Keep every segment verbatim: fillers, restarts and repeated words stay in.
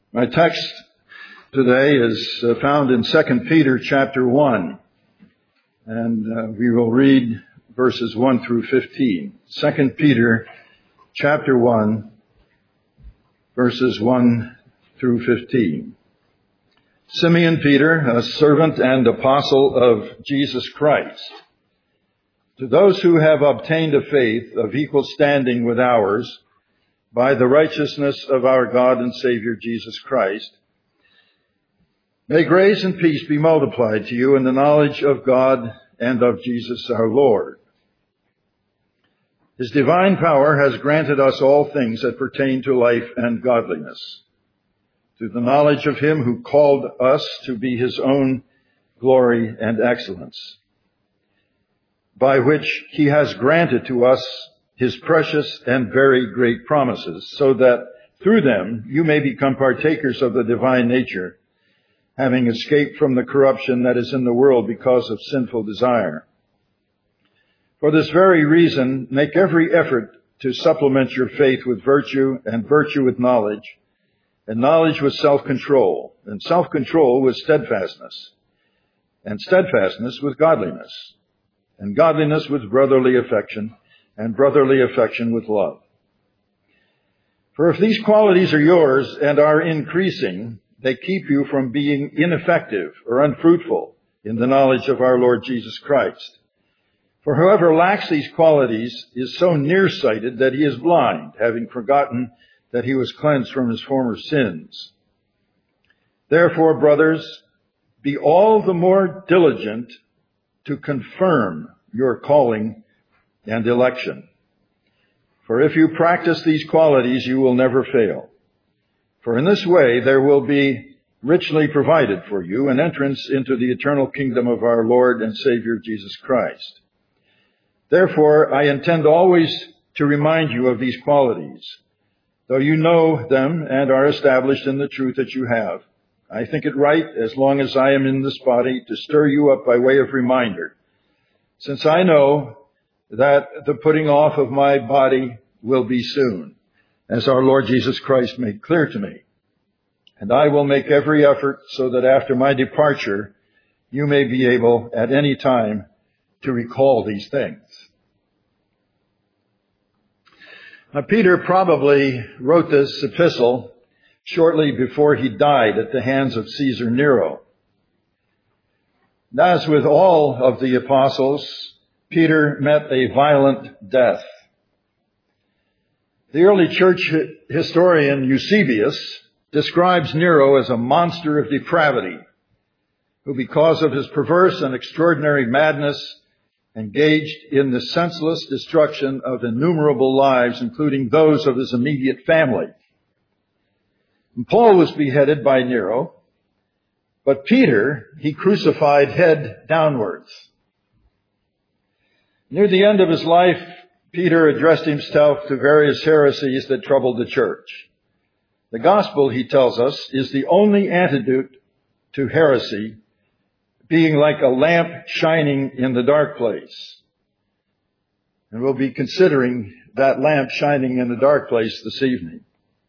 My text today is uh, found in Second Peter chapter one, and uh, we will read verses one through fifteen. Second Peter chapter one, verses one through fifteen. Simeon Peter, a servant and apostle of Jesus Christ, to those who have obtained a faith of equal standing with ours, by the righteousness of our God and Savior Jesus Christ, may grace and peace be multiplied to you in the knowledge of God and of Jesus our Lord. His divine power has granted us all things that pertain to life and godliness, through the knowledge of him who called us to be his own glory and excellence, by which he has granted to us his precious and very great promises, so that through them you may become partakers of the divine nature, having escaped from the corruption that is in the world because of sinful desire. For this very reason, make every effort to supplement your faith with virtue, and virtue with knowledge, and knowledge with self-control, and self-control with steadfastness, and steadfastness with godliness, and godliness with brotherly affection, and brotherly affection with love. For if these qualities are yours and are increasing, they keep you from being ineffective or unfruitful in the knowledge of our Lord Jesus Christ. For whoever lacks these qualities is so nearsighted that he is blind, having forgotten that he was cleansed from his former sins. Therefore, brothers, be all the more diligent to confirm your calling and election. For if you practice these qualities, you will never fail. For in this way there will be richly provided for you an entrance into the eternal kingdom of our Lord and Savior Jesus Christ. Therefore, I intend always to remind you of these qualities, though you know them and are established in the truth that you have. I think it right, as long as I am in this body, to stir you up by way of reminder, since I know that the putting off of my body will be soon, as our Lord Jesus Christ made clear to me. And I will make every effort so that after my departure, you may be able at any time to recall these things. Now, Peter probably wrote this epistle shortly before he died at the hands of Caesar Nero. As with all of the apostles, Peter met a violent death. The early church historian Eusebius describes Nero as a monster of depravity, who because of his perverse and extraordinary madness engaged in the senseless destruction of innumerable lives, including those of his immediate family. And Paul was beheaded by Nero, but Peter he crucified head downwards. Near the end of his life, Peter addressed himself to various heresies that troubled the church. The gospel, he tells us, is the only antidote to heresy, being like a lamp shining in the dark place. And we'll be considering that lamp shining in the dark place this evening.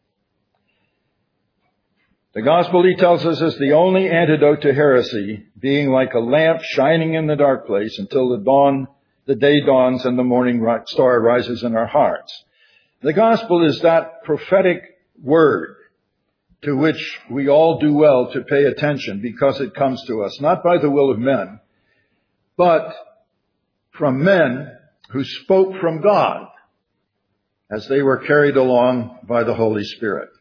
The gospel, he tells us, is the only antidote to heresy, being like a lamp shining in the dark place until the dawn The day dawns and the morning star rises in our hearts. The gospel is that prophetic word to which we all do well to pay attention, because it comes to us not by the will of men, but from men who spoke from God as they were carried along by the Holy Spirit.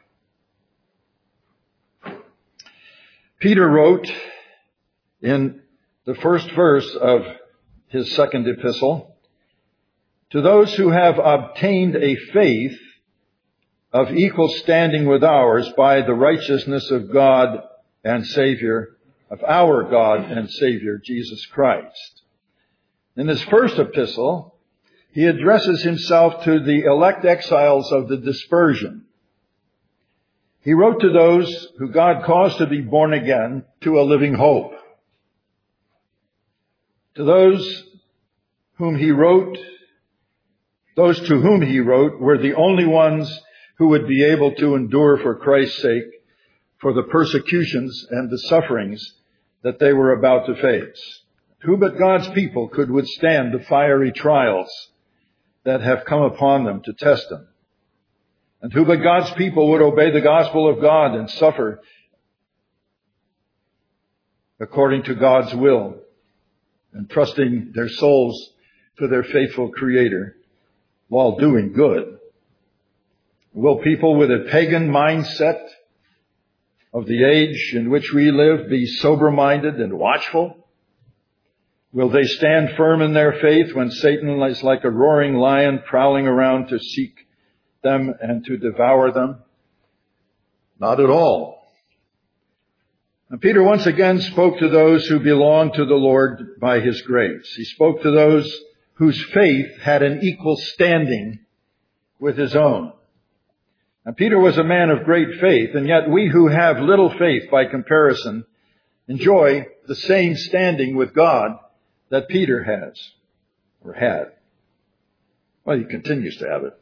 Peter wrote in the first verse of his second epistle, to those who have obtained a faith of equal standing with ours by the righteousness of God and Savior, of our God and Savior, Jesus Christ. In his first epistle, he addresses himself to the elect exiles of the dispersion. He wrote to those who God caused to be born again to a living hope. To those whom he wrote, those to whom he wrote were the only ones who would be able to endure for Christ's sake for the persecutions and the sufferings that they were about to face. Who but God's people could withstand the fiery trials that have come upon them to test them? And who but God's people would obey the gospel of God and suffer according to God's will and trusting their souls to their faithful Creator while doing good? Will people with a pagan mindset of the age in which we live be sober-minded and watchful? Will they stand firm in their faith when Satan is like a roaring lion prowling around to seek them and to devour them? Not at all. And Peter once again spoke to those who belong to the Lord by His grace. He spoke to those whose faith had an equal standing with his own. Now, Peter was a man of great faith, and yet we who have little faith by comparison enjoy the same standing with God that Peter has, or had. Well, he continues to have it.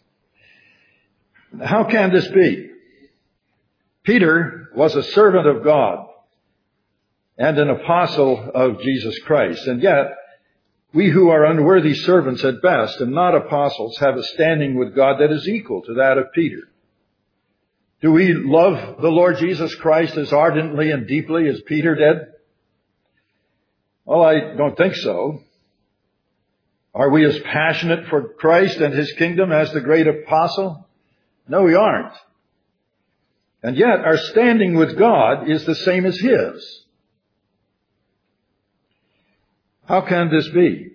How can this be? Peter was a servant of God and an apostle of Jesus Christ, and yet we who are unworthy servants at best and not apostles have a standing with God that is equal to that of Peter. Do we love the Lord Jesus Christ as ardently and deeply as Peter did? Well, I don't think so. Are we as passionate for Christ and His kingdom as the great apostle? No, we aren't. And yet our standing with God is the same as His. How can this be?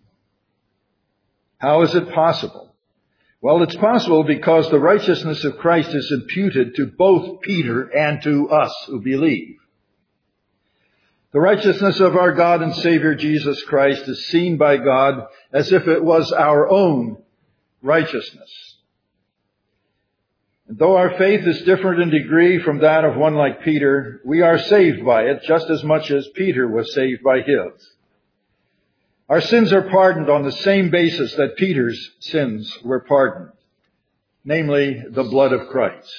How is it possible? Well, it's possible because the righteousness of Christ is imputed to both Peter and to us who believe. The righteousness of our God and Savior Jesus Christ is seen by God as if it was our own righteousness. And though our faith is different in degree from that of one like Peter, we are saved by it just as much as Peter was saved by his. Our sins are pardoned on the same basis that Peter's sins were pardoned, namely the blood of Christ.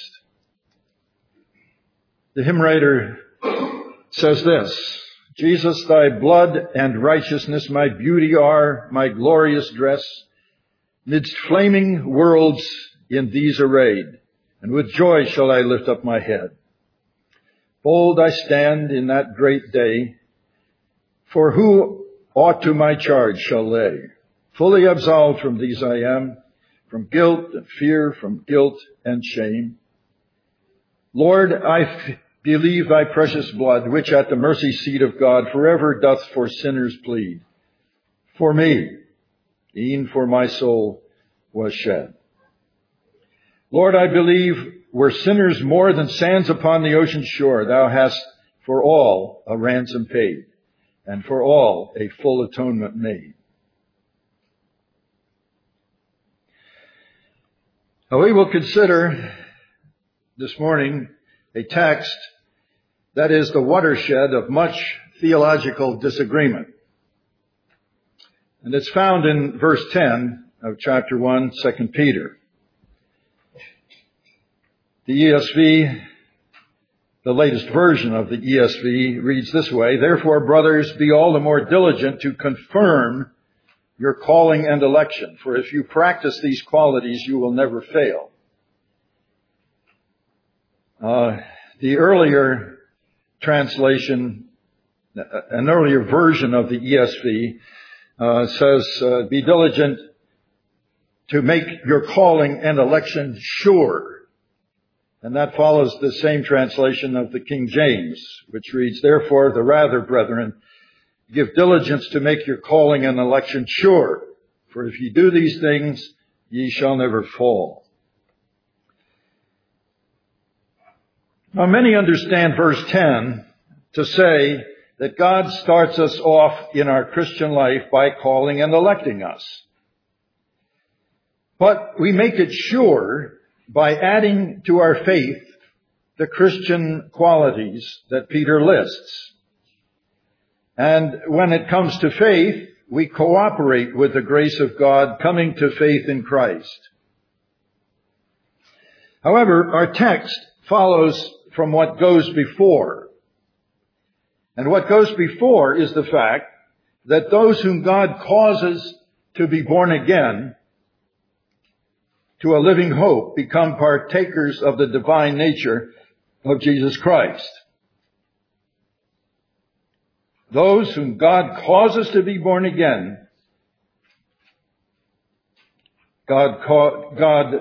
The hymn writer says this: Jesus, thy blood and righteousness my beauty are, my glorious dress. Midst flaming worlds in these arrayed, and with joy shall I lift up my head. Bold I stand in that great day, for who aught to my charge shall lay? Fully absolved from these I am, from guilt and fear, from guilt and shame. Lord, I f- believe thy precious blood, which at the mercy seat of God forever doth for sinners plead. For me, e'en for my soul, was shed. Lord, I believe were sinners more than sands upon the ocean shore, thou hast for all a ransom paid, and for all a full atonement made. Now we will consider this morning a text that is the watershed of much theological disagreement. And it's found in verse ten of chapter one, Second Peter. The E S V, the latest version of the E S V, reads this way: Therefore, brothers, be all the more diligent to confirm your calling and election, for if you practice these qualities, you will never fail. Uh, the earlier translation, an earlier version of the E S V, uh, says, uh, be diligent to make your calling and election sure. And that follows the same translation of the King James, which reads, Therefore, the rather, brethren, give diligence to make your calling and election sure. For if ye do these things, ye shall never fall. Now, many understand verse ten to say that God starts us off in our Christian life by calling and electing us. But we make it sure by adding to our faith the Christian qualities that Peter lists. And when it comes to faith, we cooperate with the grace of God coming to faith in Christ. However, our text follows from what goes before. And what goes before is the fact that those whom God causes to be born again to a living hope become partakers of the divine nature of Jesus Christ. Those whom God causes to be born again, God, ca- God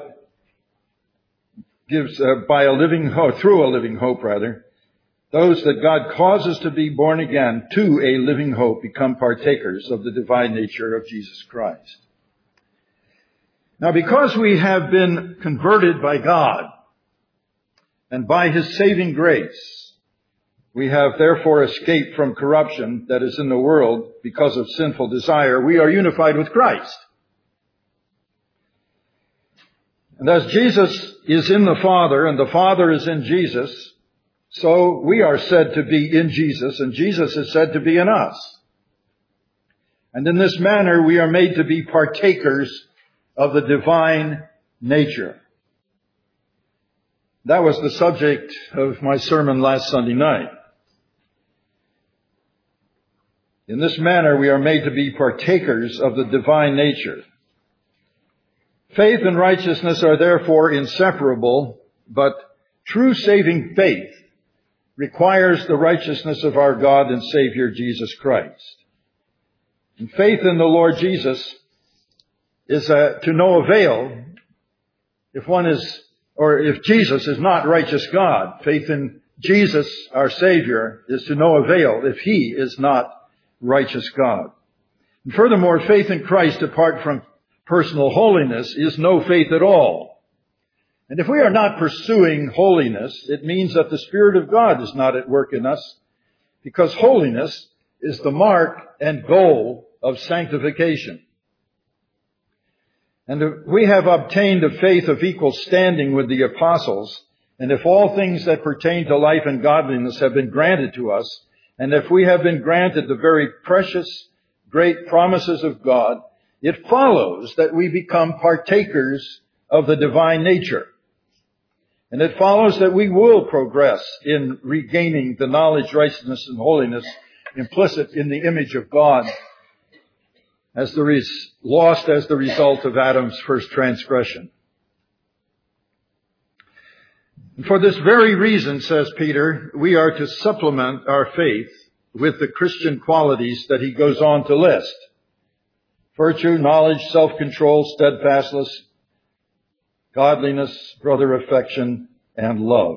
gives uh, by a living hope, through a living hope rather, those that God causes to be born again to a living hope become partakers of the divine nature of Jesus Christ. Now, because we have been converted by God and by His saving grace, we have therefore escaped from corruption that is in the world because of sinful desire. We are unified with Christ. And as Jesus is in the Father and the Father is in Jesus, so we are said to be in Jesus and Jesus is said to be in us. And in this manner we are made to be partakers of the divine nature. That was the subject of my sermon last Sunday night. In this manner we are made to be partakers of the divine nature. Faith and righteousness are therefore inseparable, but true saving faith requires the righteousness of our God and Savior Jesus Christ. And faith in the Lord Jesus is uh, to no avail if one is, or if Jesus is not righteous God. Faith in Jesus, our Savior, is to no avail if He is not righteous God. And furthermore, faith in Christ apart from personal holiness is no faith at all. And if we are not pursuing holiness, it means that the Spirit of God is not at work in us, because holiness is the mark and goal of sanctification. And if we have obtained a faith of equal standing with the apostles, and if all things that pertain to life and godliness have been granted to us, and if we have been granted the very precious, great promises of God, it follows that we become partakers of the divine nature. And it follows that we will progress in regaining the knowledge, righteousness, and holiness implicit in the image of God as the res- lost as the result of Adam's first transgression. And for this very reason, says Peter, we are to supplement our faith with the Christian qualities that he goes on to list. Virtue, knowledge, self-control, steadfastness, godliness, brother affection, and love.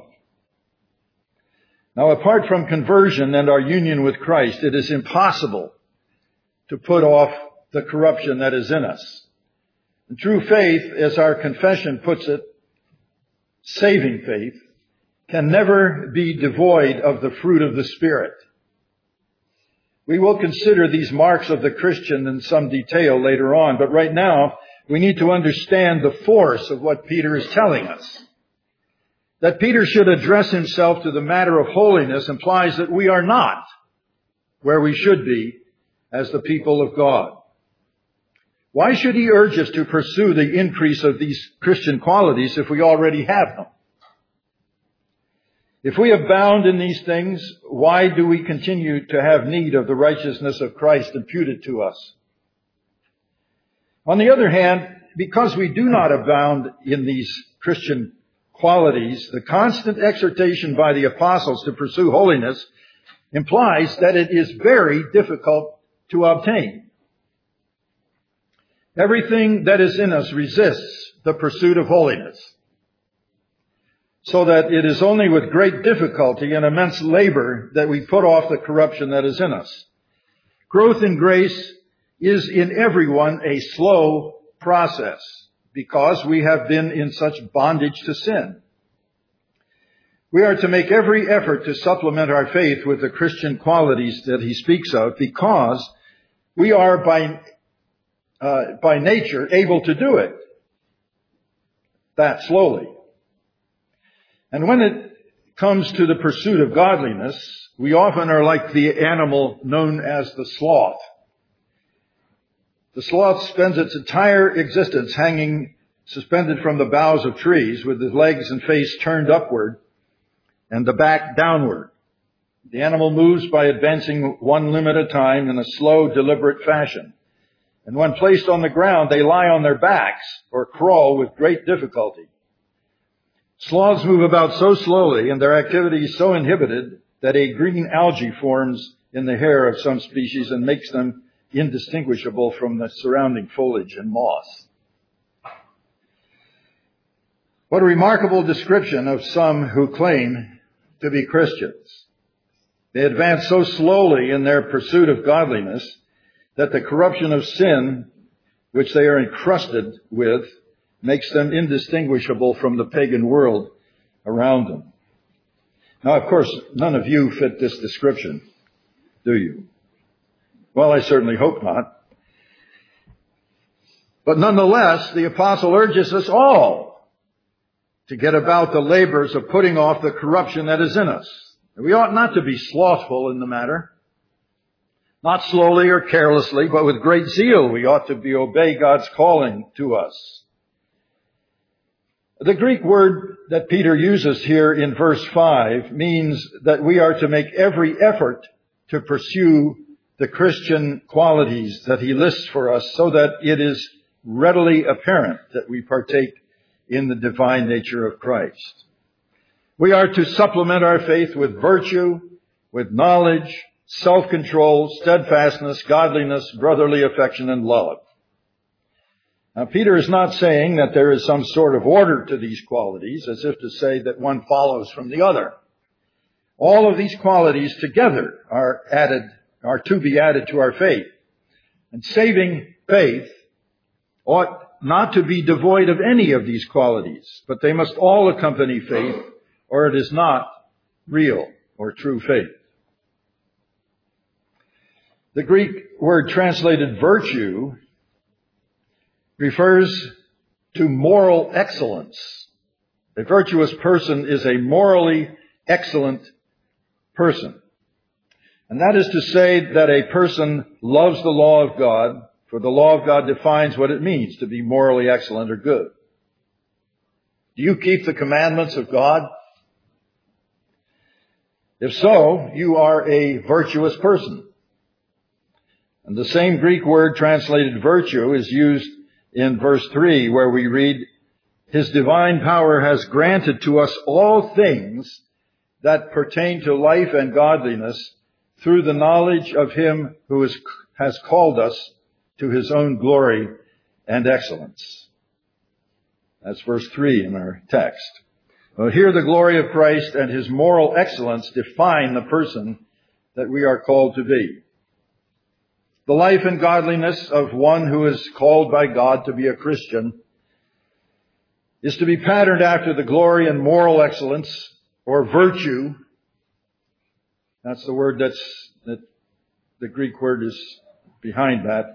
Now, apart from conversion and our union with Christ, it is impossible to put off the corruption that is in us. And true faith, as our confession puts it, saving faith, can never be devoid of the fruit of the Spirit. We will consider these marks of the Christian in some detail later on, but right now we need to understand the force of what Peter is telling us. That Peter should address himself to the matter of holiness implies that we are not where we should be as the people of God. Why should he urge us to pursue the increase of these Christian qualities if we already have them? If we abound in these things, why do we continue to have need of the righteousness of Christ imputed to us? On the other hand, because we do not abound in these Christian qualities, the constant exhortation by the apostles to pursue holiness implies that it is very difficult to obtain. Everything that is in us resists the pursuit of holiness, so that it is only with great difficulty and immense labor that we put off the corruption that is in us. Growth in grace is in everyone a slow process because we have been in such bondage to sin. We are to make every effort to supplement our faith with the Christian qualities that he speaks of because we are by, uh, by nature able to do it that slowly. And when it comes to the pursuit of godliness, we often are like the animal known as the sloth. The sloth spends its entire existence hanging suspended from the boughs of trees with his legs and face turned upward and the back downward. The animal moves by advancing one limb at a time in a slow, deliberate fashion. And when placed on the ground, they lie on their backs or crawl with great difficulty. Sloths move about so slowly and their activity is so inhibited that a green algae forms in the hair of some species and makes them indistinguishable from the surrounding foliage and moss. What a remarkable description of some who claim to be Christians. They advance so slowly in their pursuit of godliness that the corruption of sin, which they are encrusted with, makes them indistinguishable from the pagan world around them. Now, of course, none of you fit this description, do you? Well, I certainly hope not. But nonetheless, the apostle urges us all to get about the labors of putting off the corruption that is in us. We ought not to be slothful in the matter. Not slowly or carelessly, but with great zeal we ought to be obey God's calling to us. The Greek word that Peter uses here in verse five means that we are to make every effort to pursue the Christian qualities that he lists for us so that it is readily apparent that we partake in the divine nature of Christ. We are to supplement our faith with virtue, with knowledge, self-control, steadfastness, godliness, brotherly affection, and love. Now, Peter is not saying that there is some sort of order to these qualities, as if to say that one follows from the other. All of these qualities together are added, are to be added to our faith. And saving faith ought not to be devoid of any of these qualities, but they must all accompany faith, or it is not real or true faith. The Greek word translated virtue refers to moral excellence. A virtuous person is a morally excellent person. And that is to say that a person loves the law of God, for the law of God defines what it means to be morally excellent or good. Do you keep the commandments of God? If so, you are a virtuous person. And the same Greek word translated virtue is used in verse three, where we read, His divine power has granted to us all things that pertain to life and godliness through the knowledge of Him who is, has called us to His own glory and excellence. That's verse three in our text. Well, here the glory of Christ and His moral excellence define the person that we are called to be. The life and godliness of one who is called by God to be a Christian is to be patterned after the glory and moral excellence or virtue. That's the word that's, that the Greek word is behind that.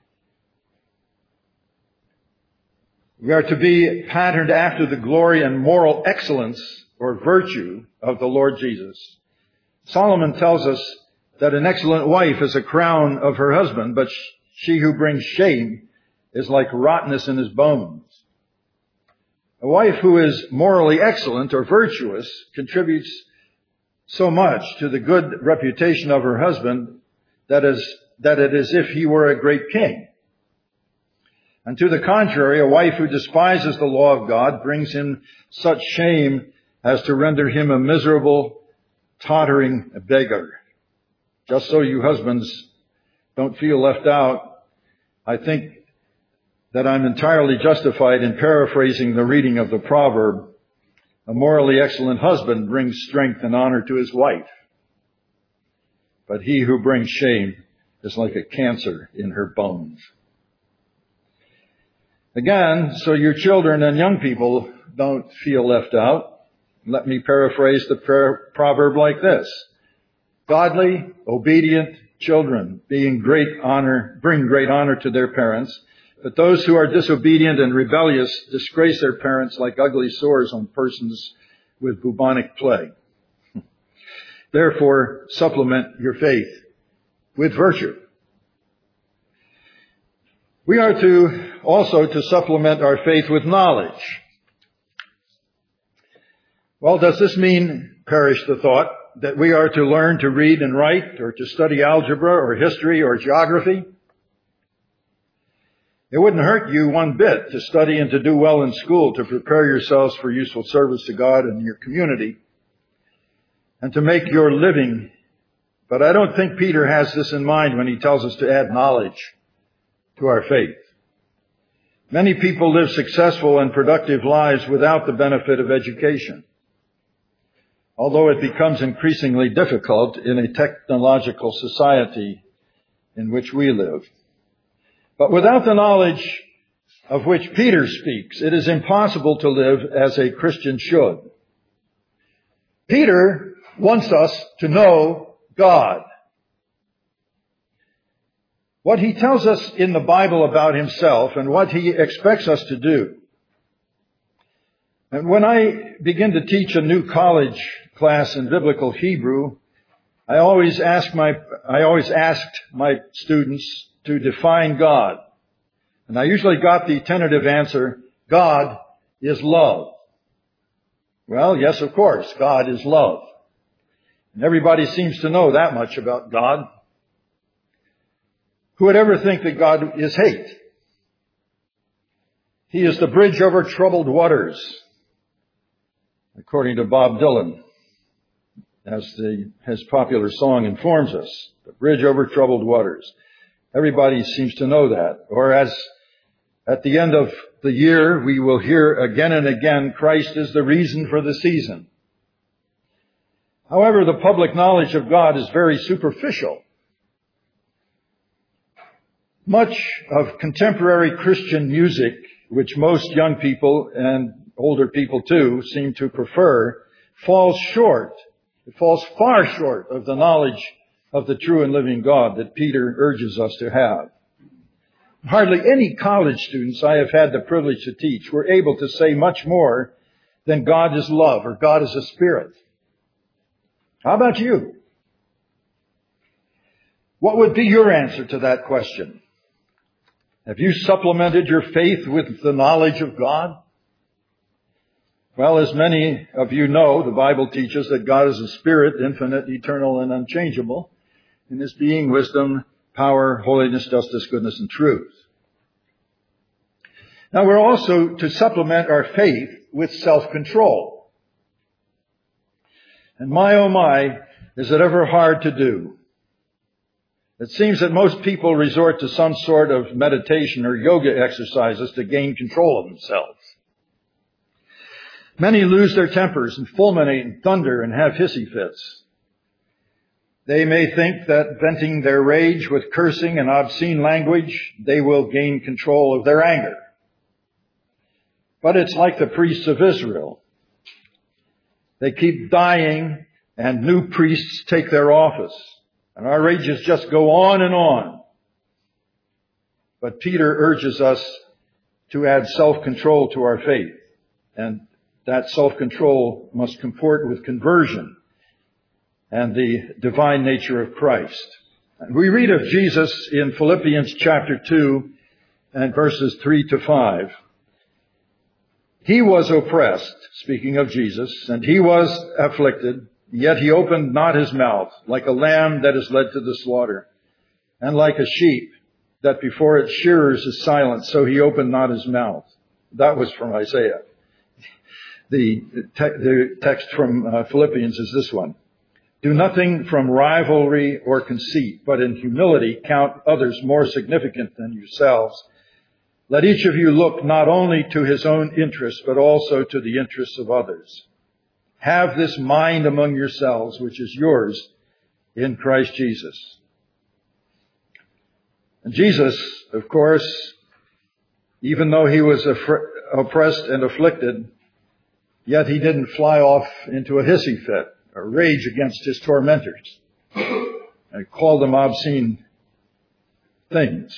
We are to be patterned after the glory and moral excellence or virtue of the Lord Jesus. Solomon tells us that an excellent wife is a crown of her husband, but she who brings shame is like rottenness in his bones. A wife who is morally excellent or virtuous contributes so much to the good reputation of her husband that is, that it is as if he were a great king. And to the contrary, a wife who despises the law of God brings him such shame as to render him a miserable, tottering beggar. Just so you husbands don't feel left out, I think that I'm entirely justified in paraphrasing the reading of the proverb, a morally excellent husband brings strength and honor to his wife, but he who brings shame is like a cancer in her bones. Again, so your children and young people don't feel left out, let me paraphrase the proverb like this. Godly, obedient children being great honor, bring great honor to their parents, but those who are disobedient and rebellious disgrace their parents like ugly sores on persons with bubonic plague. Therefore, supplement your faith with virtue. We are to also to supplement our faith with knowledge. Well, does this mean perish the thought that we are to learn to read and write or to study algebra or history or geography. It wouldn't hurt you one bit to study and to do well in school, to prepare yourselves for useful service to God and your community, and to make your living. But I don't think Peter has this in mind when he tells us to add knowledge to our faith. Many people live successful and productive lives without the benefit of education, although it becomes increasingly difficult in a technological society in which we live. But without the knowledge of which Peter speaks, it is impossible to live as a Christian should. Peter wants us to know God. What he tells us in the Bible about himself and what he expects us to do. And when I begin to teach a new college class in biblical Hebrew, I always ask my, I always asked my students to define God. And I usually got the tentative answer, God is love. Well, yes, of course, God is love. And everybody seems to know that much about God. Who would ever think that God is hate? He is the bridge over troubled waters, according to Bob Dylan, as the, his popular song informs us. The bridge over troubled waters. Everybody seems to know that. Or as at the end of the year, we will hear again and again, Christ is the reason for the season. However, the public knowledge of God is very superficial. Much of contemporary Christian music, which most young people and older people too seem to prefer, falls short. It falls far short of the knowledge of the true and living God that Peter urges us to have. Hardly any college students I have had the privilege to teach were able to say much more than God is love or God is a spirit. How about you? What would be your answer to that question? Have you supplemented your faith with the knowledge of God? Well, as many of you know, the Bible teaches that God is a spirit, infinite, eternal, and unchangeable, in his being, wisdom, power, holiness, justice, goodness, and truth. Now, we're also to supplement our faith with self-control. And my, oh my, is it ever hard to do. It seems that most people resort to some sort of meditation or yoga exercises to gain control of themselves. Many lose their tempers and fulminate and thunder and have hissy fits. They may think that venting their rage with cursing and obscene language, they will gain control of their anger. But it's like the priests of Israel. They keep dying and new priests take their office. And our rages just go on and on. But Peter urges us to add self-control to our faith. And that self-control must comport with conversion and the divine nature of Christ. And we read of Jesus in Philippians chapter two and verses three to five. He was oppressed, speaking of Jesus, and he was afflicted, yet he opened not his mouth, like a lamb that is led to the slaughter, and like a sheep that before its shearers is silent, so he opened not his mouth. That was from Isaiah. The, te- the text from uh, Philippians is this one. Do nothing from rivalry or conceit, but in humility count others more significant than yourselves. Let each of you look not only to his own interests, but also to the interests of others. Have this mind among yourselves, which is yours in Christ Jesus. And Jesus, of course, even though he was oppressed and afflicted, yet he didn't fly off into a hissy fit or rage against his tormentors and call them obscene things.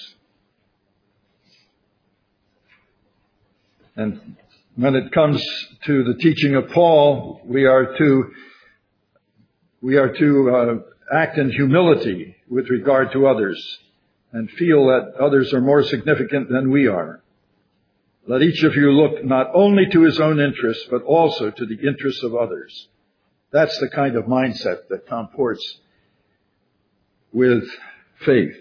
And when it comes to the teaching of Paul, we are to we are to uh, act in humility with regard to others and feel that others are more significant than we are. Let each of you look not only to his own interests, but also to the interests of others. That's the kind of mindset that comports with faith.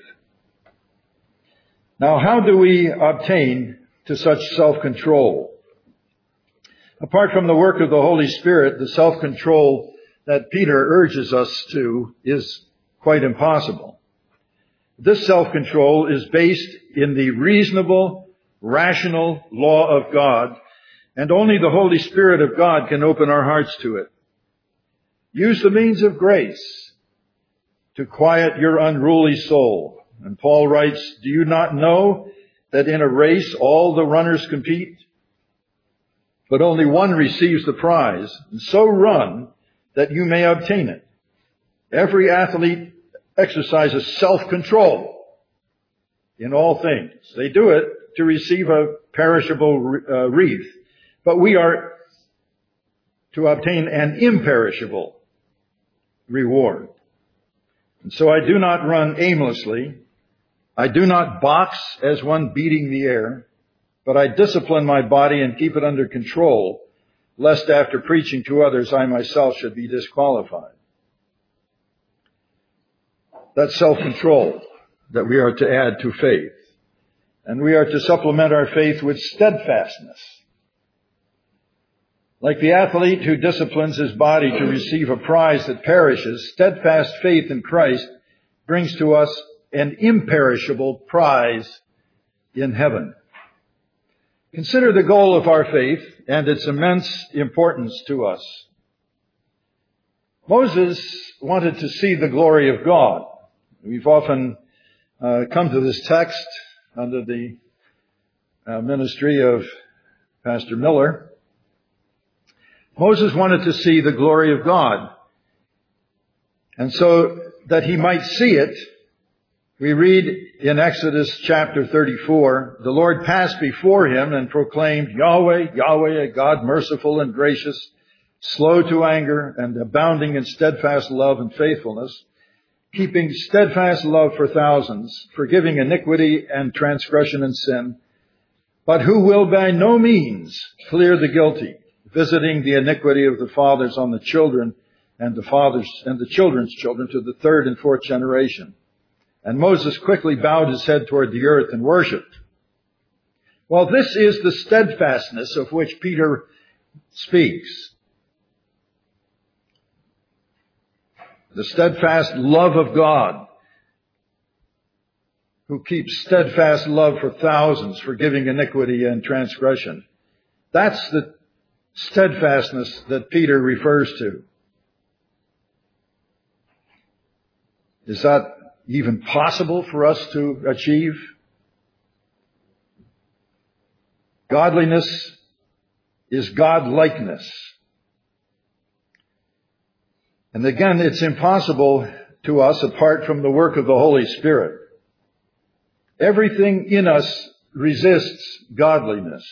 Now, how do we obtain to such self-control? Apart from the work of the Holy Spirit, the self-control that Peter urges us to is quite impossible. This self-control is based in the reasonable, rational law of God, and only the Holy Spirit of God can open our hearts to it. Use the means of grace to quiet your unruly soul. And Paul writes, do you not know that in a race all the runners compete, but only one receives the prize? And so run that you may obtain it. Every athlete exercises self-control in all things. They do it to receive a perishable uh, wreath, but we are to obtain an imperishable reward. And so I do not run aimlessly. I do not box as one beating the air, but I discipline my body and keep it under control, lest after preaching to others I myself should be disqualified. That's self-control that we are to add to faith. And we are to supplement our faith with steadfastness. Like the athlete who disciplines his body to receive a prize that perishes, steadfast faith in Christ brings to us an imperishable prize in heaven. Consider the goal of our faith and its immense importance to us. Moses wanted to see the glory of God. We've often uh, come to this text under the uh, ministry of Pastor Miller. Moses wanted to see the glory of God. And so that he might see it, we read in Exodus chapter thirty-four, the Lord passed before him and proclaimed, Yahweh, Yahweh, a God merciful and gracious, slow to anger and abounding in steadfast love and faithfulness, keeping steadfast love for thousands, forgiving iniquity and transgression and sin, but who will by no means clear the guilty, visiting the iniquity of the fathers on the children and the fathers and the children's children to the third and fourth generation. And Moses quickly bowed his head toward the earth and worshipped. Well, this is the steadfastness of which Peter speaks. The steadfast love of God, who keeps steadfast love for thousands, forgiving iniquity and transgression. That's the steadfastness that Peter refers to. Is that even possible for us to achieve? Godliness is God-likeness. And again, it's impossible to us apart from the work of the Holy Spirit. Everything in us resists godliness.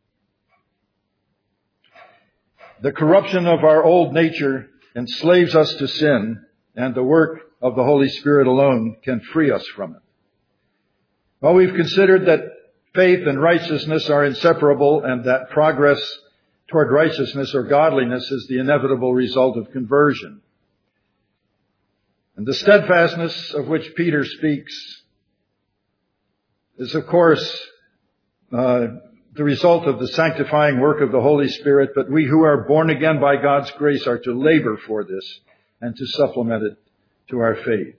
The corruption of our old nature enslaves us to sin, and the work of the Holy Spirit alone can free us from it. Well, we've considered that faith and righteousness are inseparable, and that progress toward righteousness or godliness is the inevitable result of conversion. And the steadfastness of which Peter speaks is, of course, uh, the result of the sanctifying work of the Holy Spirit, but we who are born again by God's grace are to labor for this and to supplement it to our faith.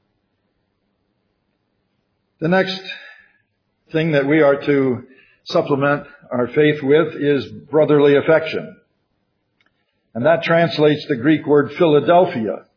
The next thing that we are to supplement our faith with is brotherly affection. And that translates the Greek word Philadelphia.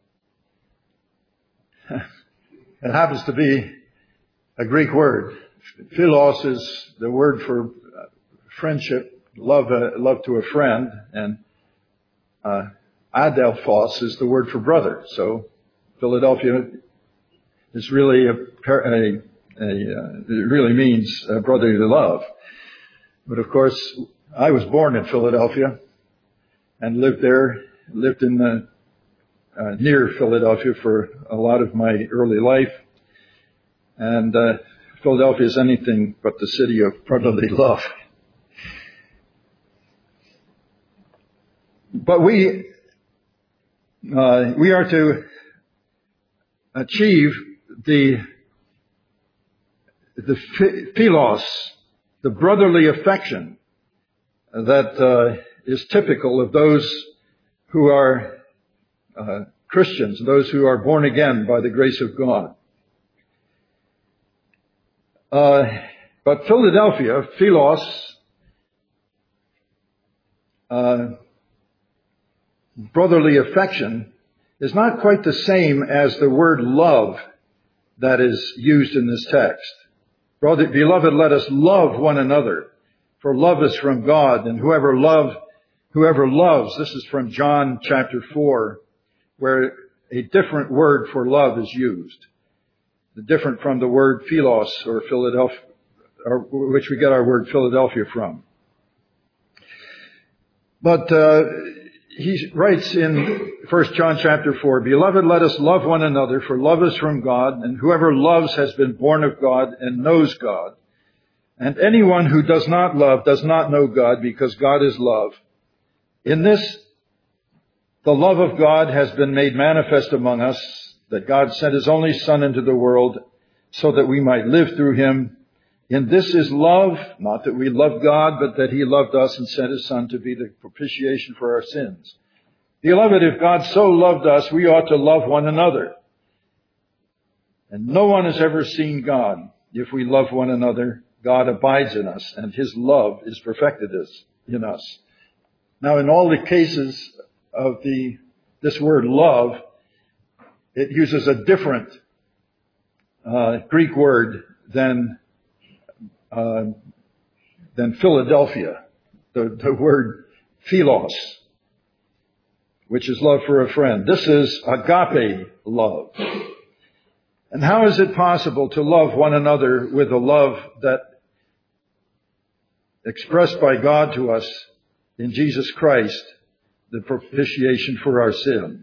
It happens to be a Greek word. Philos is the word for friendship, love, uh, love to a friend, and uh, adelphos is the word for brother. So Philadelphia is really a, a, a uh, it really means uh, brotherly love. But of course, I was born in Philadelphia and lived there, lived in the uh, near Philadelphia for a lot of my early life, and uh, Philadelphia is anything but the city of brotherly love. But we Uh, we are to achieve the the philos, the brotherly affection that uh, is typical of those who are uh, Christians, those who are born again by the grace of God. Uh, but Philadelphia, philos, uh, brotherly affection, is not quite the same as the word love that is used in this text. Brother, beloved, let us love one another, for love is from God, and whoever love, whoever loves, this is from John chapter four, where a different word for love is used. Different from the word philos or Philadelphia, or which we get our word Philadelphia from. But uh, he writes in First John chapter four, Beloved, let us love one another, for love is from God, and whoever loves has been born of God and knows God. And anyone who does not love does not know God, because God is love. In this, the love of God has been made manifest among us, that God sent His only Son into the world so that we might live through Him. In this is love, not that we love God, but that He loved us and sent His Son to be the propitiation for our sins. Beloved, if God so loved us, we ought to love one another. And no one has ever seen God. If we love one another, God abides in us, and His love is perfected in us. Now, in all the cases of the this word love, it uses a different uh, Greek word than uh, than Philadelphia, the, the word philos, which is love for a friend. This is agape love. And how is it possible to love one another with a love that expressed by God to us in Jesus Christ, the propitiation for our sins?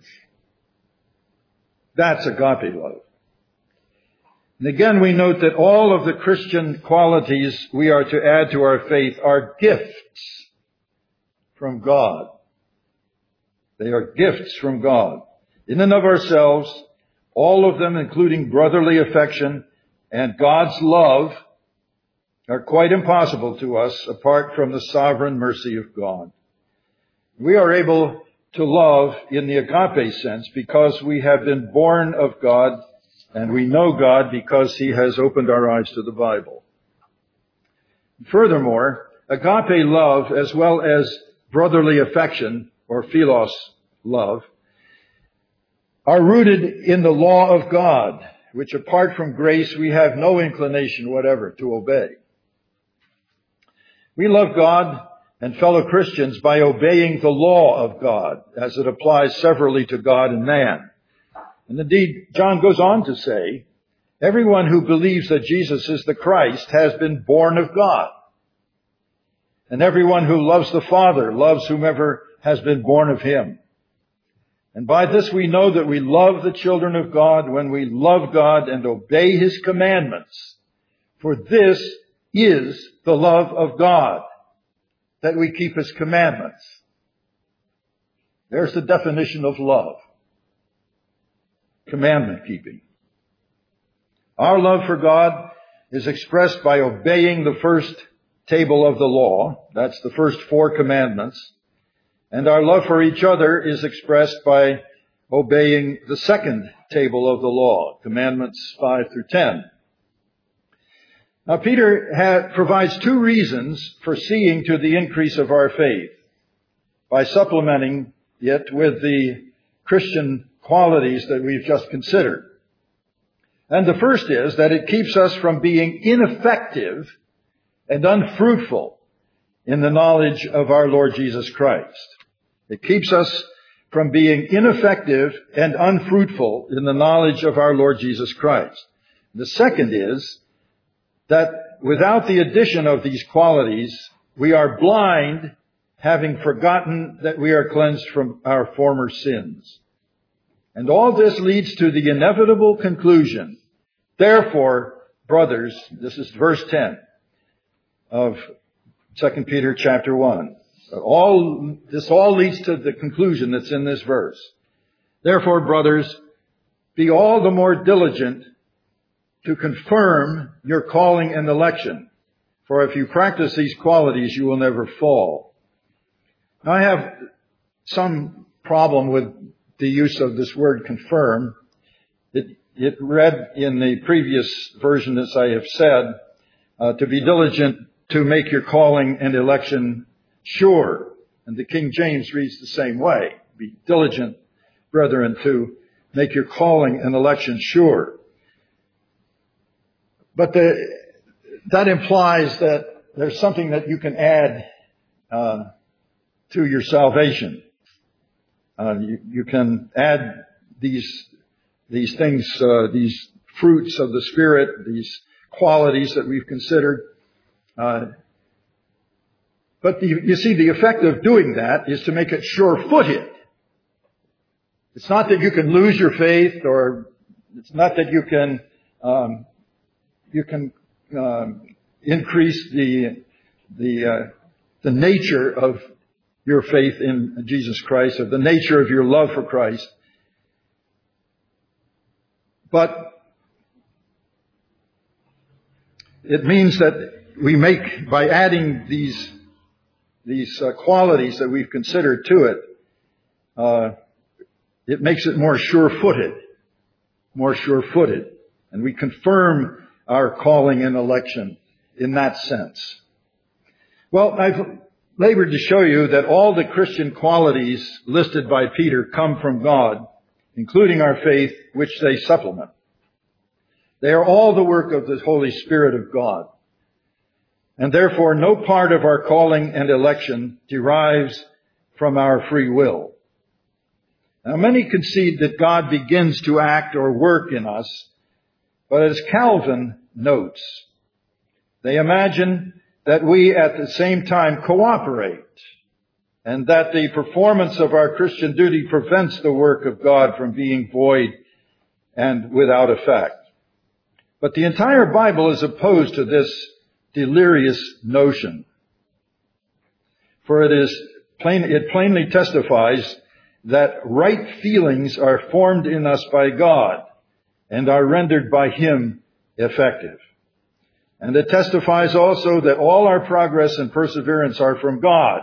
That's agape love. And again, we note that all of the Christian qualities we are to add to our faith are gifts from God. They are gifts from God. In and of ourselves, all of them, including brotherly affection and God's love, are quite impossible to us apart from the sovereign mercy of God. We are able to love in the agape sense because we have been born of God, and we know God because He has opened our eyes to the Bible. Furthermore, agape love, as well as brotherly affection, or philos love, are rooted in the law of God, which apart from grace we have no inclination whatever to obey. We love God and fellow Christians by obeying the law of God, as it applies severally to God and man. And indeed, John goes on to say, everyone who believes that Jesus is the Christ has been born of God. And everyone who loves the Father loves whomever has been born of Him. And by this we know that we love the children of God when we love God and obey His commandments. For this is the love of God, that we keep His commandments. There's the definition of love. Commandment keeping. Our love for God is expressed by obeying the first table of the law. That's the first four commandments. And our love for each other is expressed by obeying the second table of the law, commandments five through ten. Now, Peter ha- provides two reasons for seeing to the increase of our faith by supplementing it with the Christian qualities that we've just considered. And the first is that it keeps us from being ineffective and unfruitful in the knowledge of our Lord Jesus Christ. It keeps us from being ineffective and unfruitful in the knowledge of our Lord Jesus Christ. The second is that without the addition of these qualities, we are blind, having forgotten that we are cleansed from our former sins. And all this leads to the inevitable conclusion. Therefore, brothers, this is verse ten of Second Peter chapter one. All, this all leads to the conclusion that's in this verse. Therefore, brothers, be all the more diligent to confirm your calling and election. For if you practice these qualities, you will never fall. Now, I have some problem with the use of this word confirm. It, it read in the previous version, as I have said, uh, to be diligent to make your calling and election sure. And the King James reads the same way. Be diligent, brethren, to make your calling and election sure. But the, that implies that there's something that you can add uh, to your salvation. Uh, you, you can add these these things, uh, these fruits of the Spirit, these qualities that we've considered. Uh, but the, you see, the effect of doing that is to make it sure-footed. It's not that you can lose your faith, or it's not that you can um, you can um, increase the the uh, the nature of your faith in Jesus Christ, or the nature of your love for Christ. But it means that we make, by adding these these uh, qualities that we've considered to it, uh, it makes it more sure-footed, more sure-footed. And we confirm our calling and election in that sense. Well, I've labored to show you that all the Christian qualities listed by Peter come from God, including our faith, which they supplement. They are all the work of the Holy Spirit of God. And therefore, no part of our calling and election derives from our free will. Now, many concede that God begins to act or work in us, but as Calvin notes, they imagine that we at the same time cooperate, and that the performance of our Christian duty prevents the work of God from being void and without effect. But the entire Bible is opposed to this delirious notion. For it is plain, it plainly testifies that right feelings are formed in us by God and are rendered by Him effective. And it testifies also that all our progress and perseverance are from God.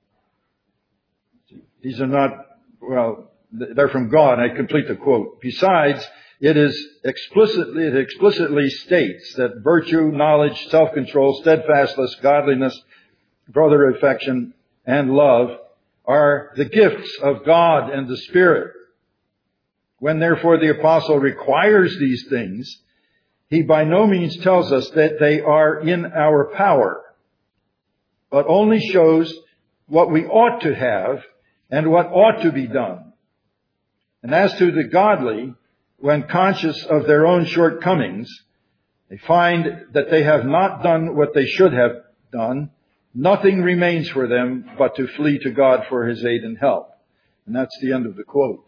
These are not, well, they're from God. I complete the quote. Besides, it is explicitly, it explicitly states that virtue, knowledge, self-control, steadfastness, godliness, brotherly affection, and love are the gifts of God and the Spirit. When therefore the apostle requires these things, he by no means tells us that they are in our power, but only shows what we ought to have and what ought to be done. And as to the godly, when conscious of their own shortcomings, they find that they have not done what they should have done, nothing remains for them but to flee to God for His aid and help. And that's the end of the quote.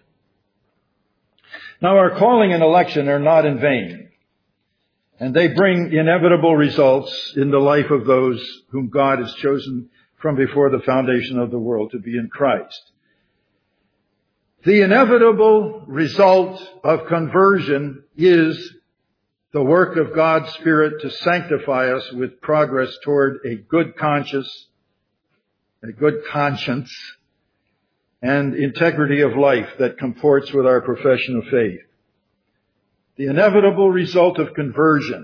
Now, our calling and election are not in vain, and they bring inevitable results in the life of those whom God has chosen from before the foundation of the world to be in Christ. The inevitable result of conversion is the work of God's Spirit to sanctify us with progress toward a good conscience, a good conscience, and integrity of life that comports with our profession of faith. The inevitable result of conversion,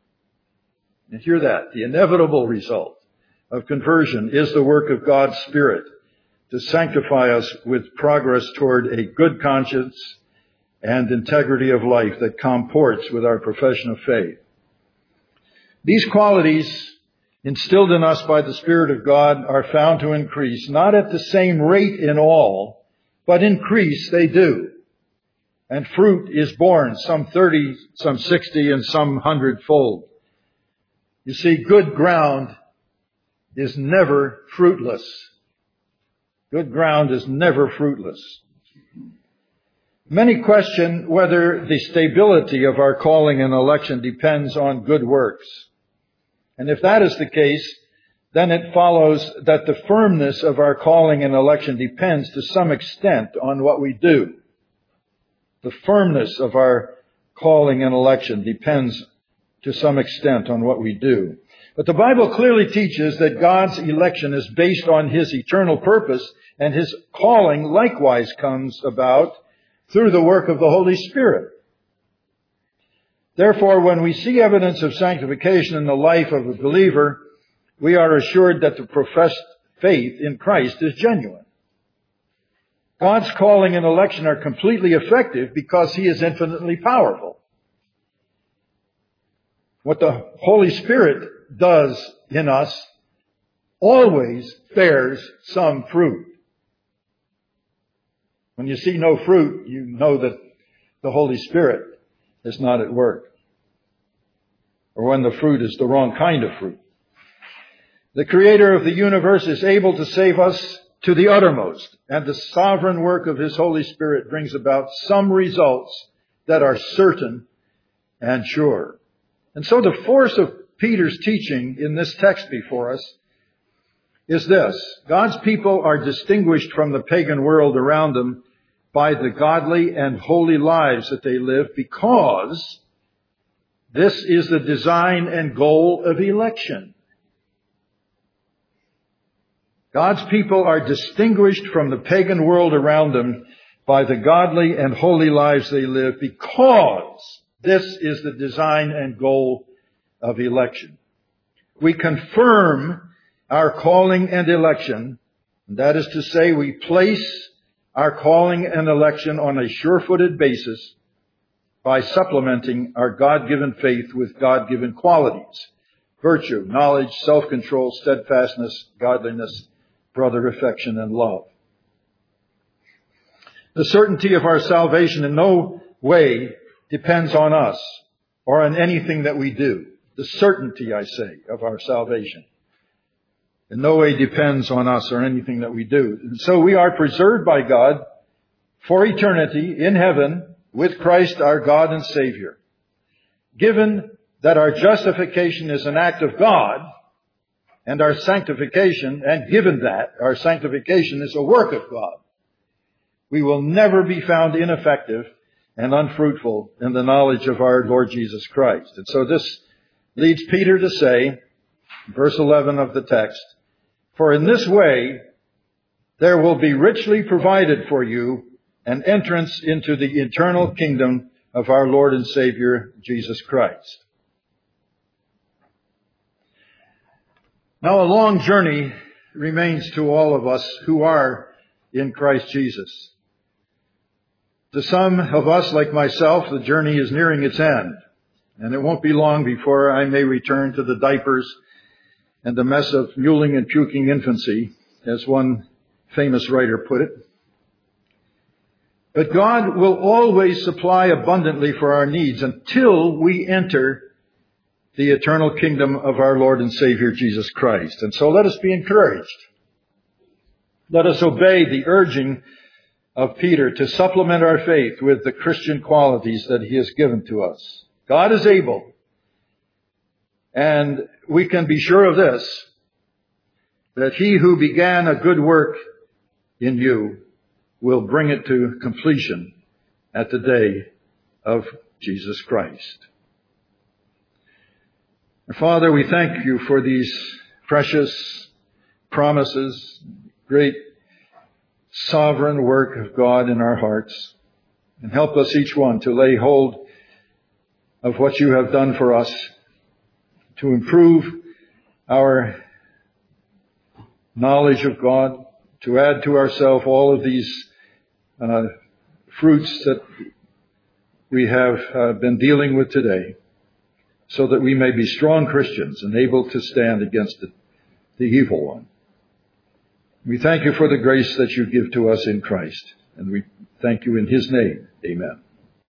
and hear that, the inevitable result of conversion is the work of God's Spirit to sanctify us with progress toward a good conscience and integrity of life that comports with our profession of faith. These qualities instilled in us by the Spirit of God are found to increase, not at the same rate in all, but increase they do. And fruit is born, some thirty, some sixty, and some hundredfold. You see, good ground is never fruitless. Good ground is never fruitless. Many question whether the stability of our calling and election depends on good works. And if that is the case, then it follows that the firmness of our calling and election depends to some extent on what we do. the firmness of our calling and election depends to some extent on what we do. But the Bible clearly teaches that God's election is based on His eternal purpose, and His calling likewise comes about through the work of the Holy Spirit. Therefore, when we see evidence of sanctification in the life of a believer, we are assured that the professed faith in Christ is genuine. God's calling and election are completely effective because He is infinitely powerful. What the Holy Spirit does in us always bears some fruit. When you see no fruit, you know that the Holy Spirit is not at work. Or when the fruit is the wrong kind of fruit. The Creator of the universe is able to save us to the uttermost, and the sovereign work of His Holy Spirit brings about some results that are certain and sure. And so the force of Peter's teaching in this text before us is this: God's people are distinguished from the pagan world around them by the godly and holy lives that they live, because this is the design and goal of election. God's people are distinguished from the pagan world around them by the godly and holy lives they live, because this is the design and goal of election. We confirm our calling and election, and that is to say, we place our calling and election on a sure-footed basis by supplementing our God-given faith with God-given qualities: virtue, knowledge, self-control, steadfastness, godliness, brother affection, and love. The certainty of our salvation in no way depends on us or on anything that we do. The certainty, I say, of our salvation in no way depends on us or anything that we do. And so we are preserved by God for eternity in heaven with Christ our God and Savior. Given that our justification is an act of God, and our sanctification, and given that our sanctification is a work of God, we will never be found ineffective and unfruitful in the knowledge of our Lord Jesus Christ. And so this leads Peter to say, verse eleven of the text, "For in this way there will be richly provided for you an entrance into the eternal kingdom of our Lord and Savior, Jesus Christ." Now, a long journey remains to all of us who are in Christ Jesus. To some of us, like myself, the journey is nearing its end, and it won't be long before I may return to the diapers and the mess of mewling and puking infancy, as one famous writer put it. But God will always supply abundantly for our needs until we enter the eternal kingdom of our Lord and Savior Jesus Christ. And so let us be encouraged. Let us obey the urging of Peter to supplement our faith with the Christian qualities that He has given to us. God is able, and we can be sure of this, that He who began a good work in you will bring it to completion at the day of Jesus Christ. Father, we thank You for these precious promises, great sovereign work of God in our hearts. And help us each one to lay hold of what You have done for us, to improve our knowledge of God, to add to ourselves all of these uh, fruits that we have uh, been dealing with today, so that we may be strong Christians and able to stand against the, the evil one. We thank You for the grace that You give to us in Christ, and we thank You in His name. Amen.